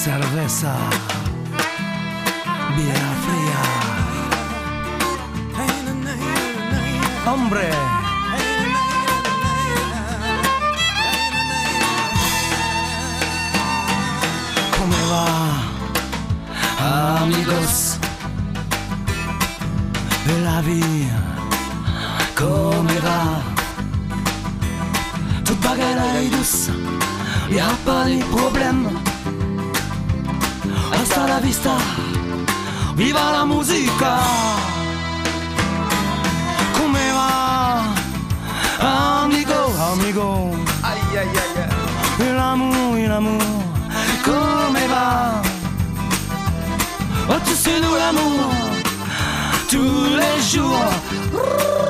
cerveza bien fría. Hombre, ¿cómo va, amigos? La vie, come va? Toute bagarre est douce, y'a pas de problème. Hasta la vista, viva la musica. Come va, amigo, amigo? Aïe aïe aïe. L'amour, come va? Oh, tu sais nous l'amour tous les jours.